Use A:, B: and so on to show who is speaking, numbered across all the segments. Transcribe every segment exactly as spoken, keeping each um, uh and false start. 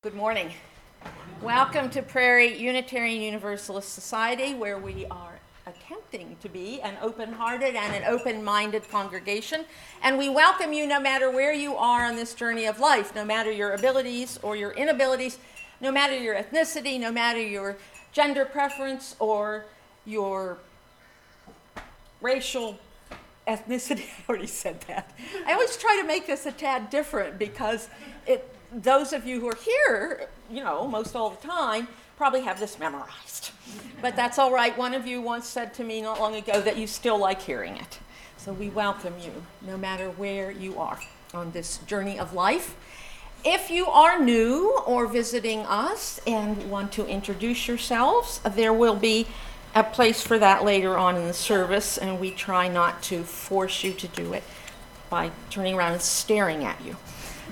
A: Good morning. Welcome to Prairie Unitarian Universalist Society, where we are attempting to be an open-hearted and an open-minded congregation. And we welcome you no matter where you are on this journey of life, no matter your abilities or your inabilities, no matter your ethnicity, no matter your gender preference or your racial ethnicity. I already said that. I always try to make this a tad different because it those of you who are here, you know, most all the time, probably have this memorized. But that's all right. One of you once said to me not long ago that you still like hearing it. So we welcome you, no matter where you are on this journey of life. If you are new or visiting us and want to introduce yourselves, there will be a place for that later on in the service, and we try not to force you to do it by turning around and staring at you.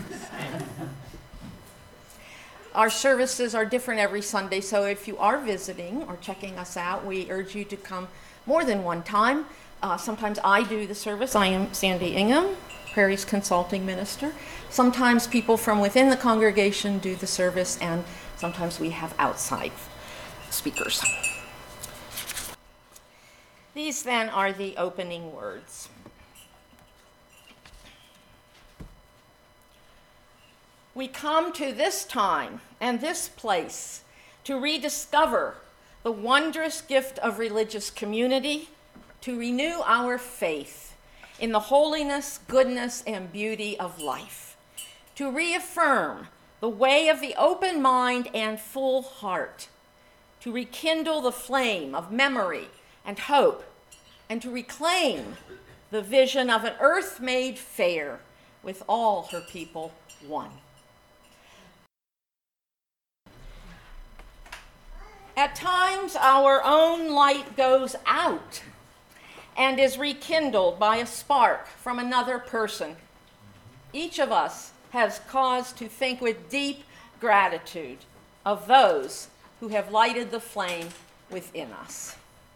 A: Our services are different every Sunday, so if you are visiting or checking us out, we urge you to come more than one time. Uh, sometimes I do the service. I am Sandy Ingham, Prairie's consulting minister. Sometimes people from within the congregation do the service, and sometimes we have outside speakers. These then are the opening words. We come to this time and this place to rediscover the wondrous gift of religious community, to renew our faith in the holiness, goodness, and beauty of life, to reaffirm the way of the open mind and full heart, to rekindle the flame of memory and hope, and to reclaim the vision of an earth made fair with all her people one. At times, our own light goes out and is rekindled by a spark from another person. Each of us has cause to think with deep gratitude of those who have lighted the flame within us.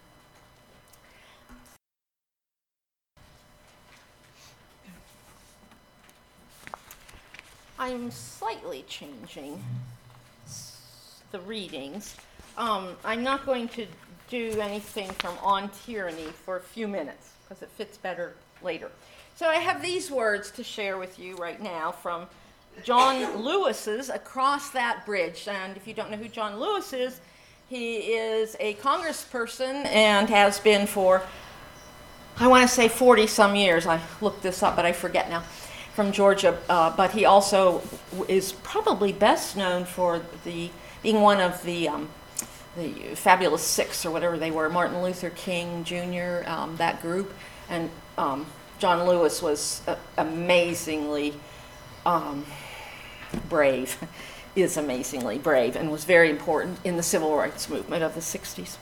A: I'm slightly changing the readings. Um, I'm not going to do anything from On Tyranny for a few minutes because it fits better later. So I have these words to share with you right now from John Lewis's Across That Bridge. And if you don't know who John Lewis is, he is a congressperson and has been for, I want to say forty some years. I looked this up, but I forget now, from Georgia. Uh, but he also is probably best known for the being one of the um, the Fabulous Six or whatever they were, Martin Luther King Junior, um, that group. And um, John Lewis was uh, amazingly um, brave, is amazingly brave, and was very important in the civil rights movement of the sixties.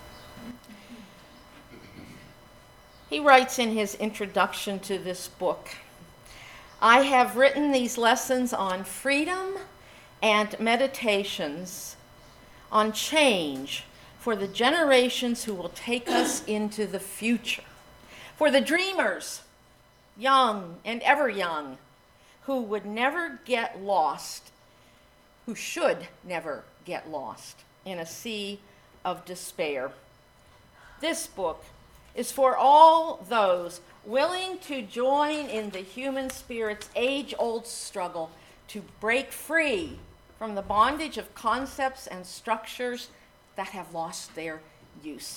A: He writes in his introduction to this book, "I have written these lessons on freedom and meditations on change for the generations who will take us into the future, for the dreamers, young and ever young, who would never get lost, who should never get lost in a sea of despair. This book is for all those willing to join in the human spirit's age-old struggle to break free from the bondage of concepts and structures that have lost their use."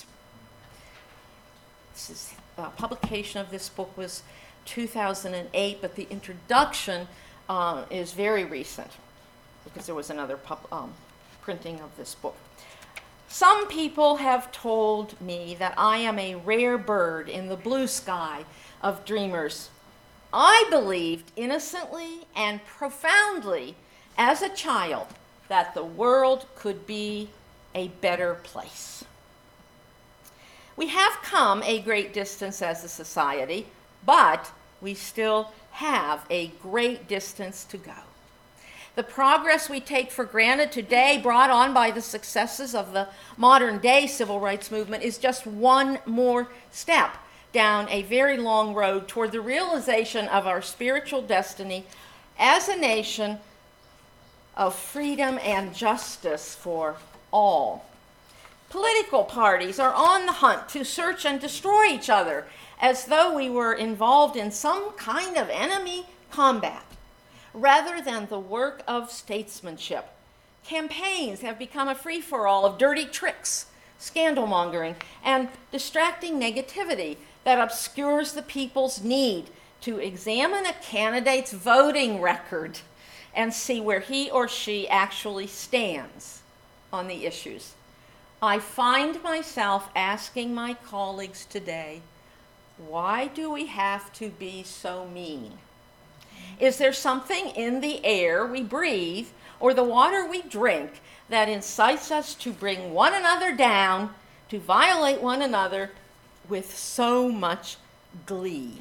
A: This is, uh, publication of this book was two thousand eight, but the introduction uh, is very recent because there was another pub, um, printing of this book. "Some people have told me that I am a rare bird in the blue sky of dreamers. I believed innocently and profoundly as a child that the world could be a better place. We have come a great distance as a society, but we still have a great distance to go. The progress we take for granted today, brought on by the successes of the modern day civil rights movement, is just one more step down a very long road toward the realization of our spiritual destiny as a nation of freedom and justice for all. Political parties are on the hunt to search and destroy each other as though we were involved in some kind of enemy combat, rather than the work of statesmanship. Campaigns have become a free-for-all of dirty tricks, scandal-mongering, and distracting negativity that obscures the people's need to examine a candidate's voting record and see where he or she actually stands on the issues. I find myself asking my colleagues today, why do we have to be so mean? Is there something in the air we breathe or the water we drink that incites us to bring one another down, to violate one another with so much glee?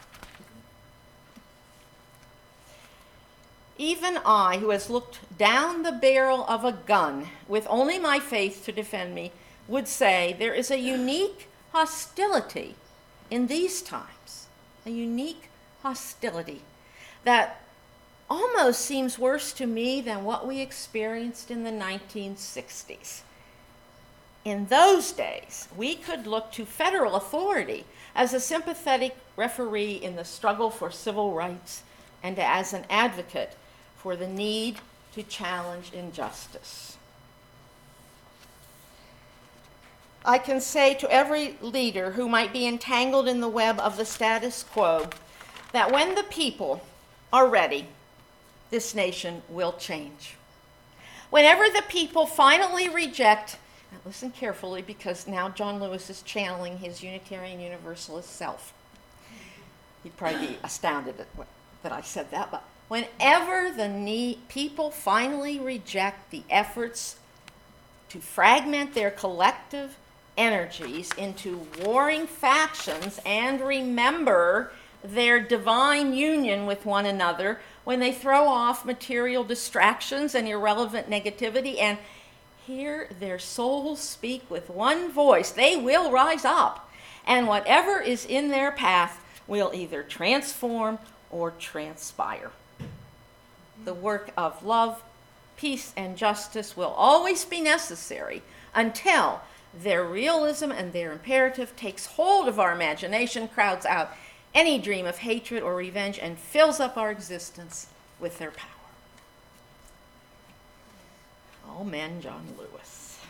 A: Even I, who has looked down the barrel of a gun with only my faith to defend me, would say there is a unique hostility in these times, a unique hostility that almost seems worse to me than what we experienced in the nineteen sixties. In those days, we could look to federal authority as a sympathetic referee in the struggle for civil rights and as an advocate for the need to challenge injustice. I can say to every leader who might be entangled in the web of the status quo that when the people are ready, this nation will change. Whenever the people finally reject, now listen carefully because now John Lewis is channeling his Unitarian Universalist self. He'd probably be astounded at what, that I said that, but whenever the need, people finally reject the efforts to fragment their collective energies into warring factions and remember their divine union with one another, when they throw off material distractions and irrelevant negativity and hear their souls speak with one voice, they will rise up, and whatever is in their path will either transform or transpire. The work of love, peace, and justice will always be necessary until their realism and their imperative takes hold of our imagination, crowds out any dream of hatred or revenge, and fills up our existence with their power. Amen, John Lewis.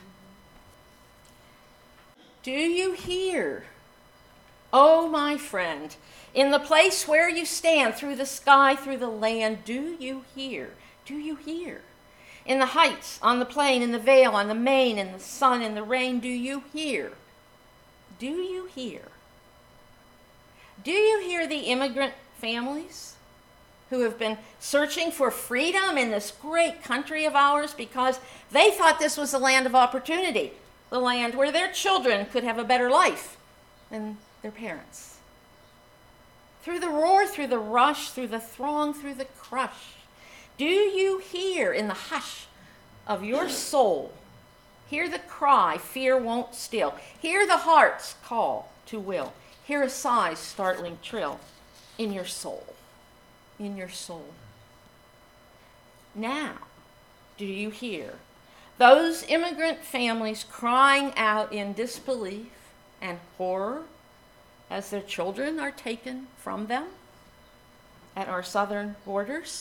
A: Do you hear, oh my friend, in the place where you stand, through the sky, through the land, do you hear? Do you hear? In the heights, on the plain, in the vale, on the main, in the sun, in the rain, do you hear? Do you hear? Do you hear the immigrant families who have been searching for freedom in this great country of ours because they thought this was the land of opportunity, the land where their children could have a better life than their parents? Through the roar, through the rush, through the throng, through the crush, do you hear in the hush of your soul, hear the cry fear won't still, hear the heart's call to will, hear a sigh's startling trill in your soul, in your soul. Now, do you hear those immigrant families crying out in disbelief and horror as their children are taken from them at our southern borders?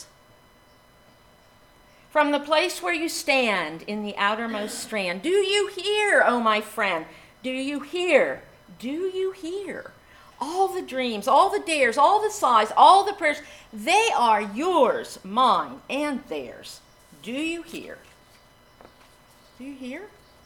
A: From the place where you stand in the outermost strand, do you hear, oh my friend? Do you hear? Do you hear? All the dreams, all the dares, all the sighs, all the prayers, they are yours, mine, and theirs. Do you hear? Do you hear?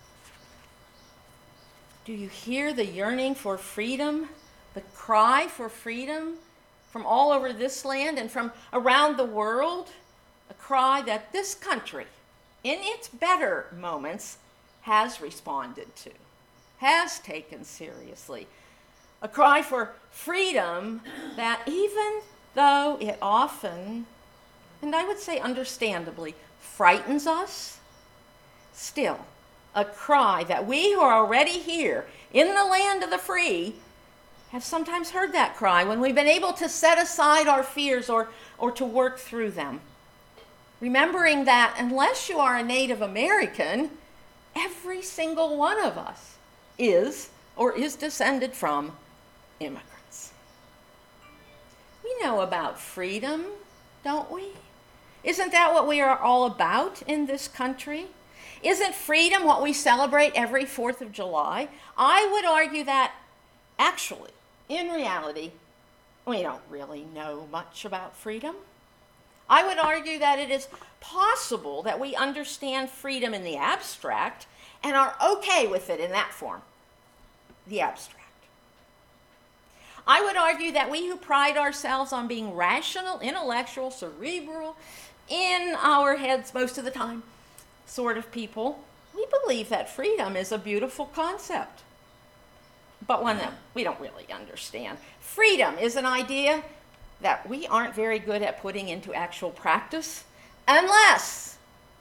A: Do you hear the yearning for freedom, the cry for freedom from all over this land and from around the world? A cry that this country, in its better moments, has responded to, has taken seriously. A cry for freedom that even though it often, and I would say understandably, frightens us, still a cry that we who are already here in the land of the free have sometimes heard that cry when we've been able to set aside our fears or, or to work through them. remembering that unless you are a Native American, every single one of us is or is descended from immigrants. We know about freedom, don't we? Isn't that what we are all about in this country? Isn't freedom what we celebrate every fourth of July? I would argue that actually, in reality, we don't really know much about freedom. I would argue that it is possible that we understand freedom in the abstract and are okay with it in that form, the abstract. I would argue that we who pride ourselves on being rational, intellectual, cerebral, in our heads most of the time sort of people, we believe that freedom is a beautiful concept, but one that we don't really understand. Freedom is an idea that we aren't very good at putting into actual practice unless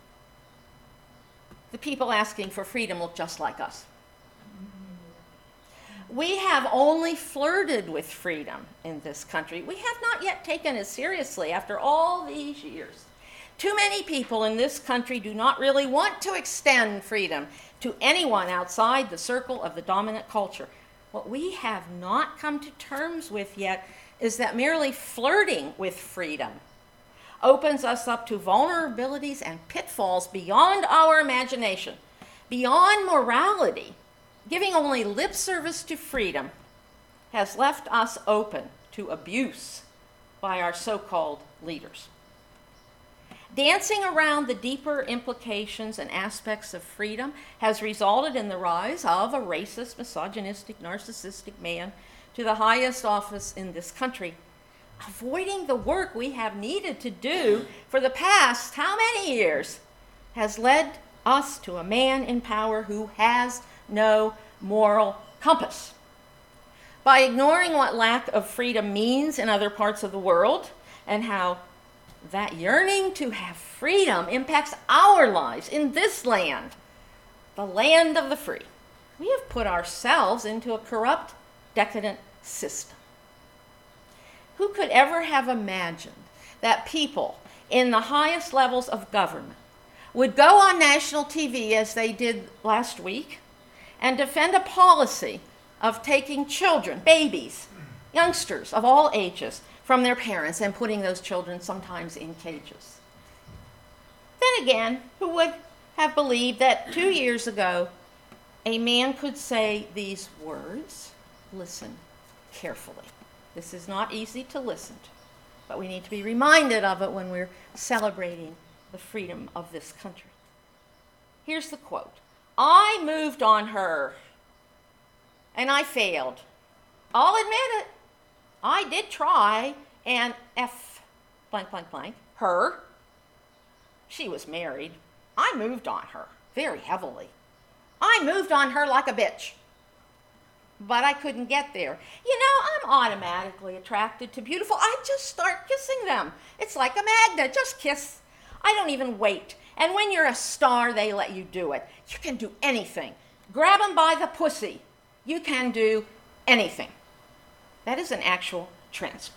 A: the people asking for freedom look just like us. We have only flirted with freedom in this country. We have not yet taken it seriously after all these years. Too many people in this country do not really want to extend freedom to anyone outside the circle of the dominant culture. What we have not come to terms with yet is that merely flirting with freedom opens us up to vulnerabilities and pitfalls beyond our imagination, beyond morality. Giving only lip service to freedom has left us open to abuse by our so-called leaders. Dancing around the deeper implications and aspects of freedom has resulted in the rise of a racist, misogynistic, narcissistic man to the highest office in this country, avoiding the work we have needed to do for the past how many years has led us to a man in power who has no moral compass. By ignoring what lack of freedom means in other parts of the world and how that yearning to have freedom impacts our lives in this land, the land of the free, we have put ourselves into a corrupt, decadent system. Who could ever have imagined that people in the highest levels of government would go on national T V as they did last week and defend a policy of taking children, babies, youngsters of all ages, from their parents and putting those children sometimes in cages? Then again, who would have believed that two years ago a man could say these words? Listen carefully. This is not easy to listen to, but we need to be reminded of it when we're celebrating the freedom of this country. Here's the quote. I moved on her, and I failed. I'll admit it. I did try, and F blank, blank, blank, her. She was married. I moved on her very heavily. I moved on her like a bitch. But I couldn't get there. You know, I'm automatically attracted to beautiful. I just start kissing them. It's like a magnet. Just kiss. I don't even wait. And when you're a star, they let you do it. You can do anything. Grab them by the pussy. You can do anything. That is an actual transcript.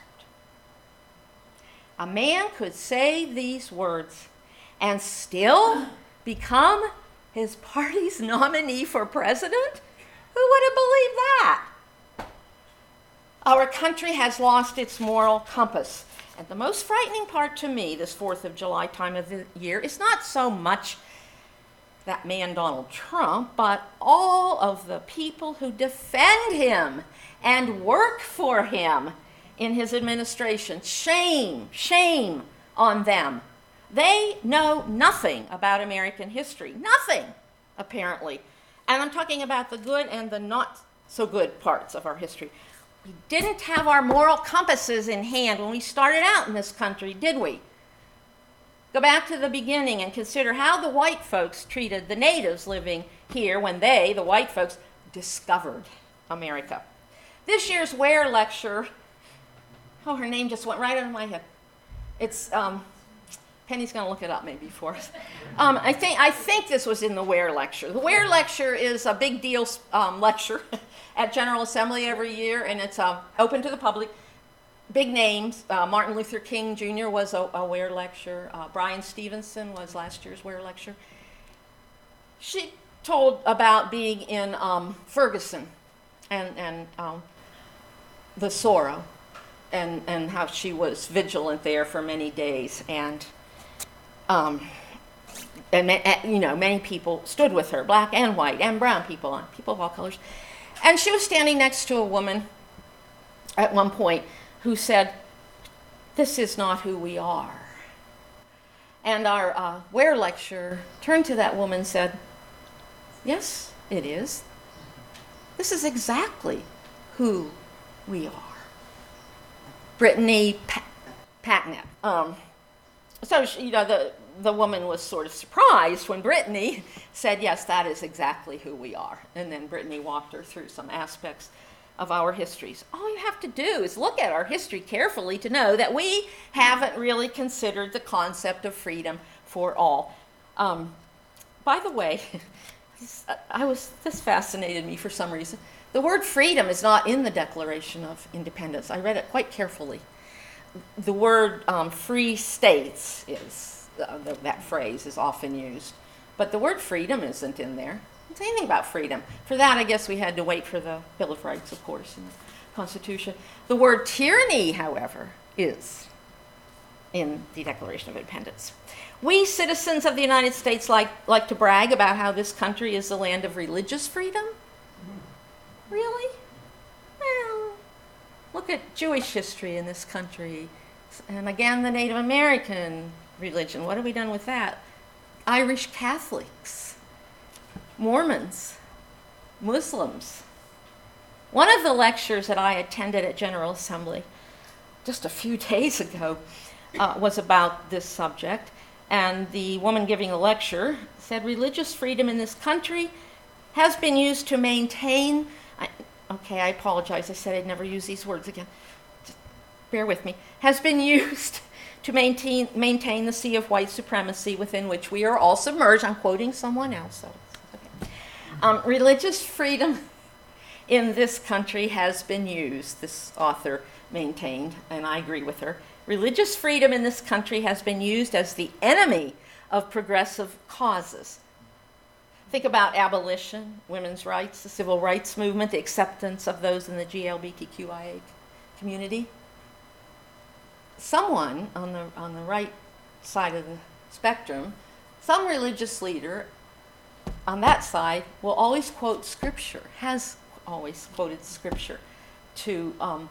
A: A man could say these words and still become his party's nominee for president? Who would have believed that? Our country has lost its moral compass. And the most frightening part to me this fourth of July time of the year is not so much that man Donald Trump, but all of the people who defend him and work for him in his administration. Shame, shame on them. They know nothing about American history. Nothing, apparently. And I'm talking about the good and the not so good parts of our history. We didn't have our moral compasses in hand when we started out in this country, did we? Go back to the beginning and consider how the white folks treated the natives living here when they, the white folks, discovered America. This year's Ware lecture, oh, her name just went right out of my head. It's, um, Penny's going to look it up maybe for us. Um, I think I think this was in the Ware lecture. The Ware lecture is a big deal um, lecture at General Assembly every year, and it's uh, open to the public. big names. Uh, Martin Luther King Junior was a, a Ware lecturer. Uh, Brian Stevenson was last year's Ware lecturer. She told about being in um, Ferguson and, and um, the Sorrow, and, and how she was vigilant there for many days. And, um, and you know, many people stood with her, black and white and brown people, people of all colors. And she was standing next to a woman at one point who said, "This is not who we are." And our uh, Ware lecturer turned to that woman and said, "Yes, it is. This is exactly who we are." Brittany pa- Packnett. Um, so, she, you know, the, the woman was sort of surprised when Brittany said, "Yes, that is exactly who we are." And then Brittany walked her through some aspects of our histories. All you have to do is look at our history carefully to know that we haven't really considered the concept of freedom for all. Um, by the way, I was, this fascinated me for some reason. The word freedom is not in the Declaration of Independence. I read it quite carefully. The word um, free states is, uh, the, that phrase is often used, but the word freedom isn't in there. It doesn't say anything about freedom. For that, I guess we had to wait for the Bill of Rights, of course, and the Constitution. The word tyranny, however, is in the Declaration of Independence. We citizens of the United States like, like to brag about how this country is the land of religious freedom. Really? Well, look at Jewish history in this country. And again, the Native American religion. What have we done with that? Irish Catholics, Mormons, Muslims. One of the lectures that I attended at General Assembly just a few days ago uh, was about this subject. And the woman giving the lecture said, "Religious freedom in this country has been used to maintain," I, okay, I apologize, I said I'd never use these words again. Just bear with me. "Has been used to maintain, maintain the sea of white supremacy within which we are all submerged." I'm quoting someone else. So okay. um, religious freedom in this country has been used, this author maintained, and I agree with her. Religious freedom in this country has been used as the enemy of progressive causes. Think about abolition, women's rights, the civil rights movement, the acceptance of those in the G L B T Q I A community. Someone on the, on the right side of the spectrum, some religious leader on that side will always quote scripture, has always quoted scripture to um,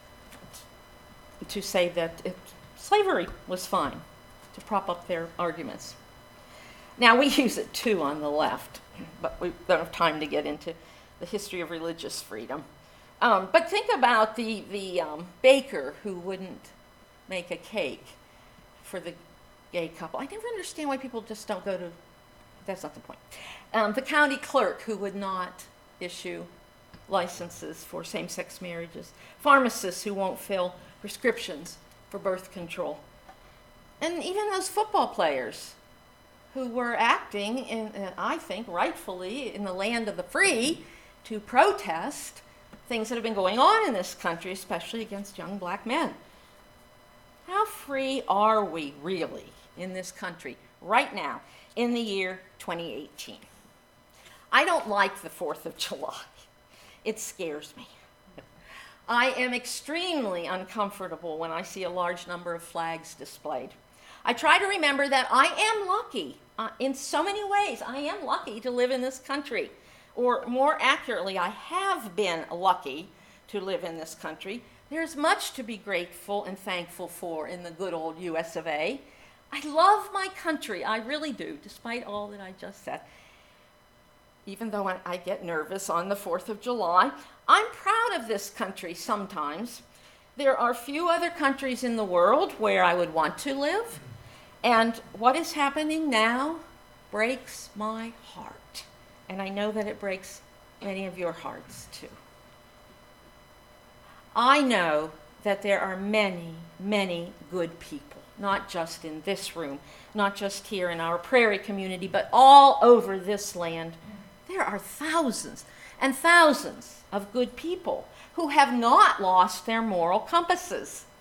A: to say that it, slavery was fine, to prop up their arguments. Now, we use it too on the left, but we don't have time to get into the history of religious freedom. Um, but think about the, the um, baker who wouldn't make a cake for the gay couple. I never understand why people just don't go to, that's not the point. Um, the county clerk who would not issue licenses for same-sex marriages. Pharmacists who won't fill prescriptions for birth control. And even those football players who were acting, in, uh, I think, rightfully in the land of the free to protest things that have been going on in this country, especially against young black men. How free are we really in this country right now in the year twenty eighteen? I don't like the fourth of July. It scares me. I am extremely uncomfortable when I see a large number of flags displayed. I try to remember that I am lucky uh, in so many ways. I am lucky to live in this country. Or more accurately, I have been lucky to live in this country. There's much to be grateful and thankful for in the good old U S of A. I love my country, I really do, despite all that I just said. Even though I get nervous on the fourth of July, I'm proud of this country sometimes. There are few other countries in the world where I would want to live, and what is happening now breaks my heart. And I know that it breaks many of your hearts too. I know that there are many, many good people, not just in this room, not just here in our prairie community, but all over this land. There are thousands and thousands of good people who have not lost their moral compasses.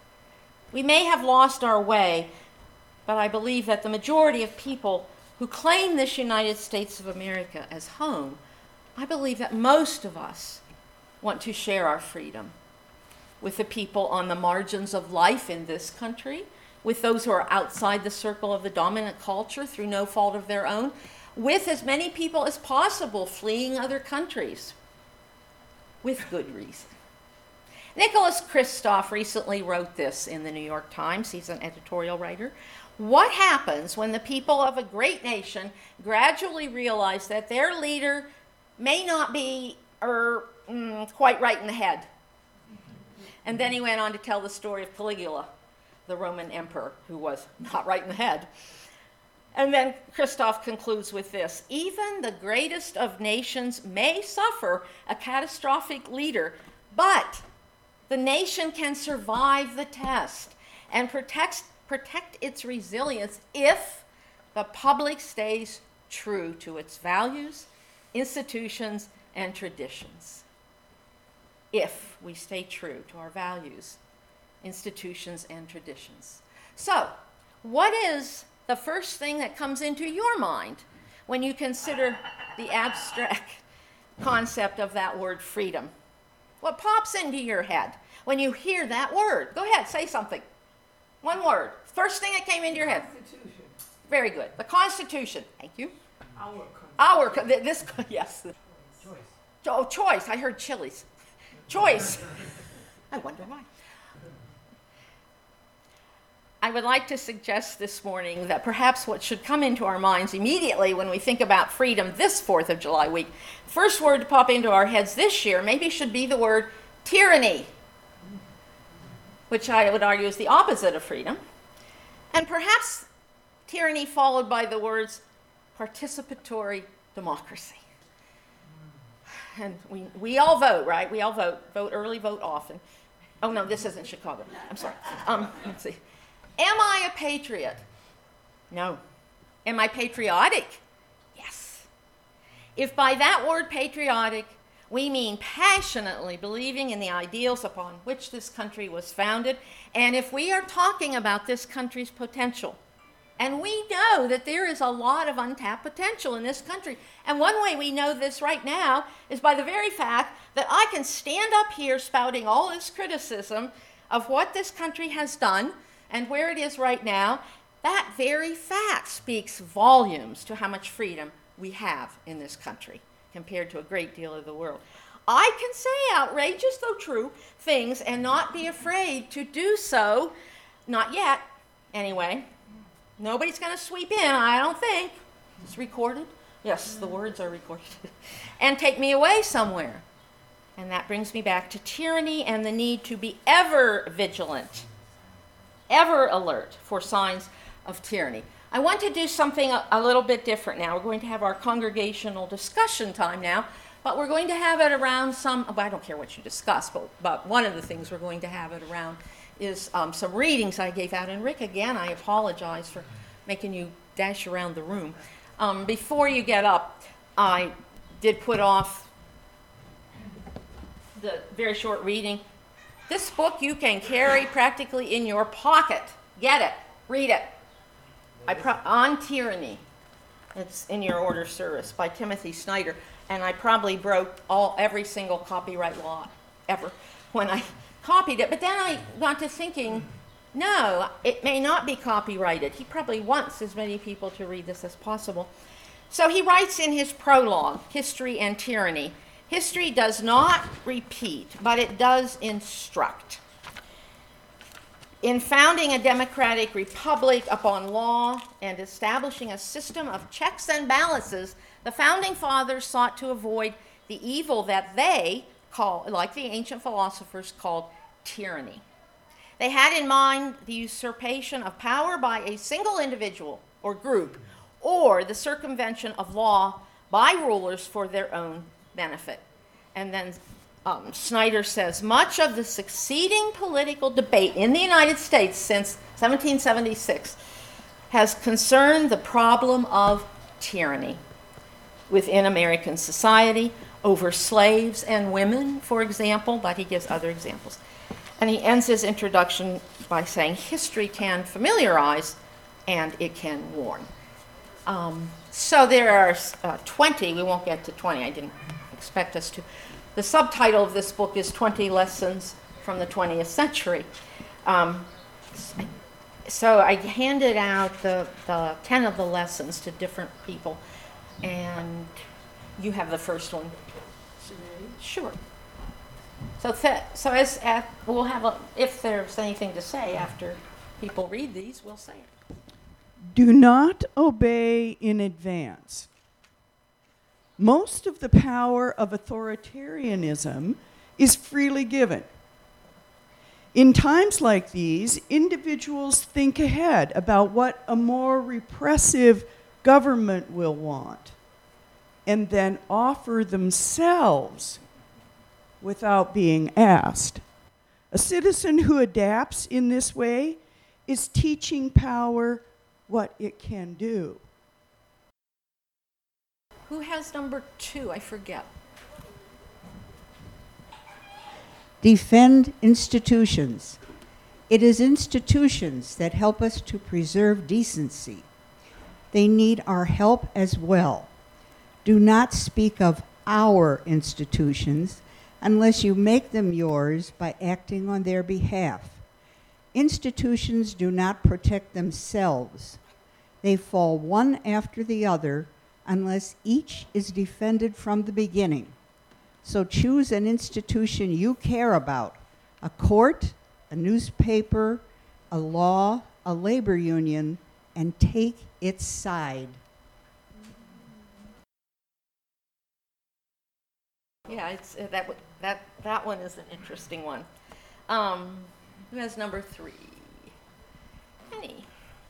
A: We may have lost our way, but I believe that the majority of people who claim this United States of America as home, I believe that most of us want to share our freedom with the people on the margins of life in this country, with those who are outside the circle of the dominant culture through no fault of their own, with as many people as possible fleeing other countries, with good reason. Nicholas Kristof recently wrote this in the New York Times. He's an editorial writer. What happens when the people of a great nation gradually realize that their leader may not be er, mm, quite right in the head? And then he went on to tell the story of Caligula, the Roman emperor, who was not right in the head. And then Kristof concludes with this: even the greatest of nations may suffer a catastrophic leader, but the nation can survive the test and protect, protect its resilience if the public stays true to its values, institutions, and traditions. If we stay true to our values, institutions, and traditions. So, what is the first thing that comes into your mind when you consider the abstract concept of that word freedom? What pops into your head when you hear that word? Go ahead, say something. One word. First thing that came into your head.
B: Constitution.
A: Very good. The Constitution. Thank you.
B: Our
A: Our, this, yes.
B: choice.
A: Oh, choice. I heard chilies. Choice. I wonder why. I would like to suggest this morning that perhaps what should come into our minds immediately when we think about freedom this fourth of July week, first word to pop into our heads this year maybe should be the word tyranny, which I would argue is the opposite of freedom. And perhaps tyranny followed by the words participatory democracy. And we, we all vote, right? We all vote. Vote early, vote often. Oh, no, this isn't Chicago. I'm sorry. Um, let's see. Am I a patriot? No. Am I patriotic? Yes. If by that word patriotic we mean passionately believing in the ideals upon which this country was founded, and if we are talking about this country's potential, and we know that there is a lot of untapped potential in this country. And one way we know this right now is by the very fact that I can stand up here spouting all this criticism of what this country has done and where it is right now. That very fact speaks volumes to how much freedom we have in this country compared to a great deal of the world. I can say outrageous, though true, things and not be afraid to do so. Not yet, anyway. Nobody's going to sweep in, I don't think. It's recorded. Yes, the words are recorded. And take me away somewhere. And that brings me back to tyranny and the need to be ever vigilant, ever alert for signs of tyranny. I want to do something a, a little bit different now. We're going to have our congregational discussion time now, but we're going to have it around some, well, I don't care what you discuss, but, but one of the things we're going to have it around is um, some readings I gave out. And Rick, again, I apologize for making you dash around the room. Um, before you get up, I did put off the very short reading. This book you can carry practically in your pocket. Get it. Read it. I pro- On Tyranny. It's in your order service by Timothy Snyder. And I probably broke all every single copyright law ever when I copied it. But then I got to thinking, no, it may not be copyrighted. He probably wants as many people to read this as possible. So he writes in his prologue, History and Tyranny, history does not repeat, but it does instruct. In founding a democratic republic upon law and establishing a system of checks and balances, the founding fathers sought to avoid the evil that they call, like the ancient philosophers called, tyranny. They had in mind the usurpation of power by a single individual or group, or the circumvention of law by rulers for their own benefit. And then um, Snyder says, much of the succeeding political debate in the United States since seventeen seventy-six has concerned the problem of tyranny within American society, over slaves and women, for example, but he gives other examples. And he ends his introduction by saying history can familiarize and it can warn. Um, so there are uh, twenty, we won't get to twenty, I didn't expect us to. The subtitle of this book is twenty Lessons from the twentieth Century. Um, so I handed out the, the ten of the lessons to different people, and you have the first one. Sure. So, th- so as uh, we'll have a, if there's anything to say after people read these, we'll say it.
B: Do not obey in advance. Most of the power of authoritarianism is freely given. In times like these, individuals think ahead about what a more repressive government will want, and then offer themselves without being asked. A citizen who adapts in this way is teaching power what it can do.
A: Who has number two? I forget.
C: Defend institutions. It is institutions that help us to preserve decency. They need our help as well. Do not speak of our institutions unless you make them yours by acting on their behalf. Institutions do not protect themselves. They fall one after the other unless each is defended from the beginning. So choose an institution you care about, a court, a newspaper, a law, a labor union, and take its side.
A: Yeah, it's, uh, that, w- that, that one is an interesting one. Um, who has number three? Penny.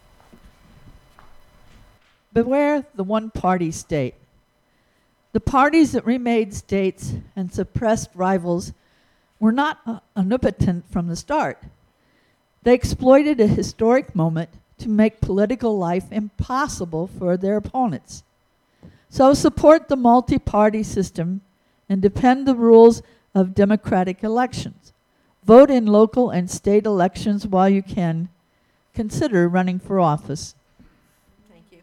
D: Beware the one-party state. The parties that remade states and suppressed rivals were not uh, omnipotent from the start. They exploited a historic moment to make political life impossible for their opponents. So support the multi-party system and defend the rules of democratic elections. Vote in local and state elections while you can. Consider running for office.
A: Thank you.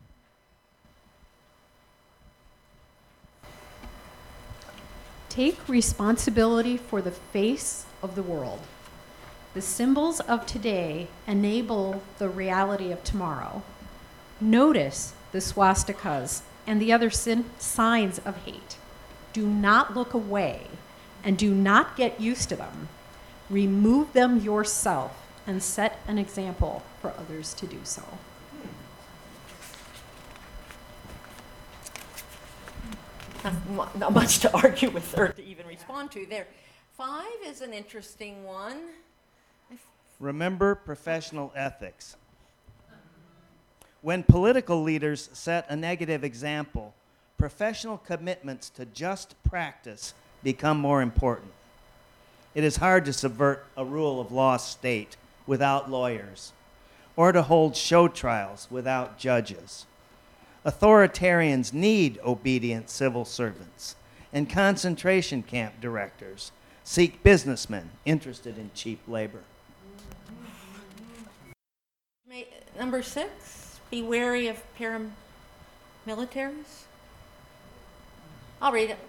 E: Take responsibility for the face of the world. The symbols of today enable the reality of tomorrow. Notice the swastikas and the other sin- signs of hate. Do not look away and do not get used to them. Remove them yourself and set an example for others to do so.
A: Not, mu- not much to argue with or to even respond to there. Five is an interesting one.
F: Remember professional ethics. When political leaders set a negative example, professional commitments to just practice become more important. It is hard to subvert a rule of law state without lawyers, or to hold show trials without judges. Authoritarians need obedient civil servants, and concentration camp directors seek businessmen interested in cheap labor.
A: May, number six, be wary of paramilitaries. I'll read it.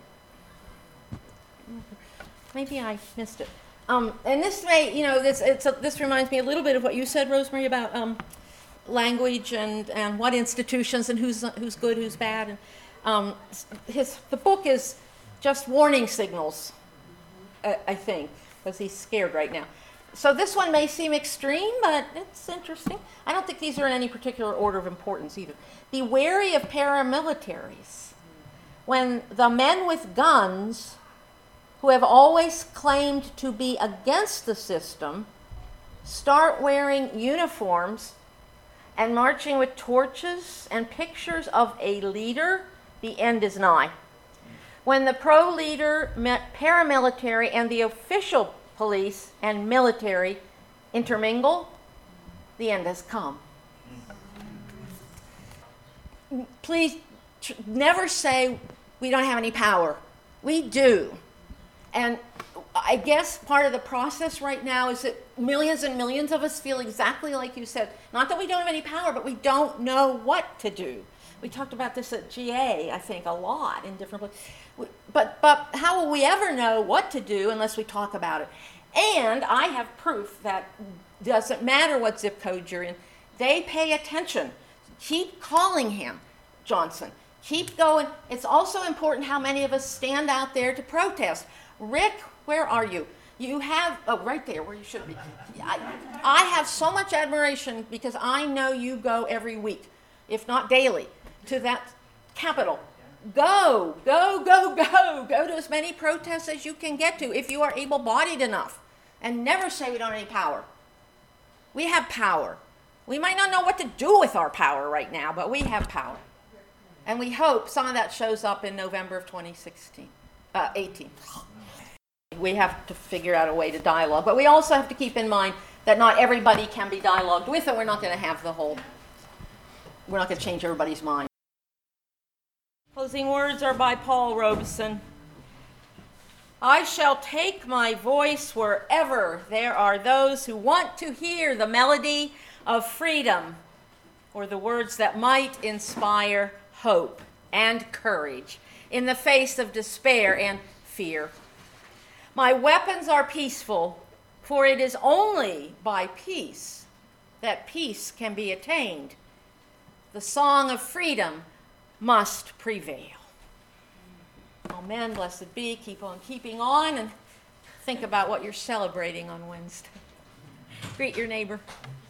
A: Maybe I missed it. Um, and this may, you know, this it's a, this reminds me a little bit of what you said, Rosemary, about um, language and, and what institutions and who's who's good, who's bad. And um, his the book is just warning signals, I, I think, because he's scared right now. So this one may seem extreme, but it's interesting. I don't think these are in any particular order of importance either. Be wary of paramilitaries. When the men with guns, who have always claimed to be against the system, start wearing uniforms and marching with torches and pictures of a leader, the end is nigh. When the pro-leader met paramilitary and the official police and military intermingle, the end has come. Please tr- never say we don't have any power. We do. And I guess part of the process right now is that millions and millions of us feel exactly like you said. Not that we don't have any power, but we don't know what to do. We talked about this at G A, I think, a lot in different places. But, but how will we ever know what to do unless we talk about it? And I have proof that doesn't matter what zip code you're in, they pay attention. Keep calling him, Johnson. Keep going. It's also important how many of us stand out there to protest. Rick, where are you? You have, oh, right there where you should be. I, I have so much admiration because I know you go every week, if not daily, to that Capitol. Go, go, go, go. Go to as many protests as you can get to if you are able-bodied enough. And never say we don't have any power. We have power. We might not know what to do with our power right now, but we have power. And we hope some of that shows up in November of twenty sixteen, uh, eighteen. We have to figure out a way to dialogue. But we also have to keep in mind that not everybody can be dialogued with, and we're not going to have the whole, we're not going to change everybody's mind. Closing words are by Paul Robeson. I shall take my voice wherever there are those who want to hear the melody of freedom, or the words that might inspire hope and courage in the face of despair and fear. My weapons are peaceful, for it is only by peace that peace can be attained. The song of freedom must prevail. Amen. Blessed be. Keep on keeping on and think about what you're celebrating on Wednesday. Greet your neighbor.